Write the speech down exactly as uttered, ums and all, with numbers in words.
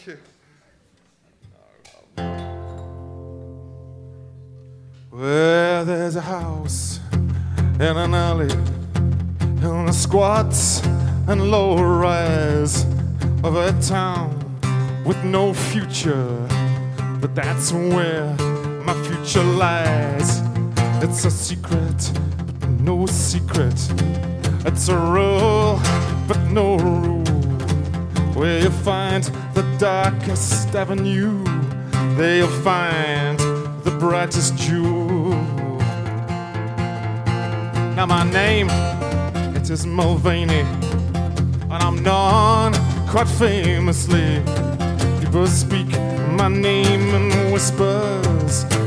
you. Well, there's a house in an alley, in the squats and low rise of a town with no future, but that's where my future lies. It's a secret, but no secret. It's a rule, but no rule. Where you find the darkest avenue, there you'll find the brightest jewel. Now my name, it is Mulvaney, and I'm known quite famously. People speak my name in whispers,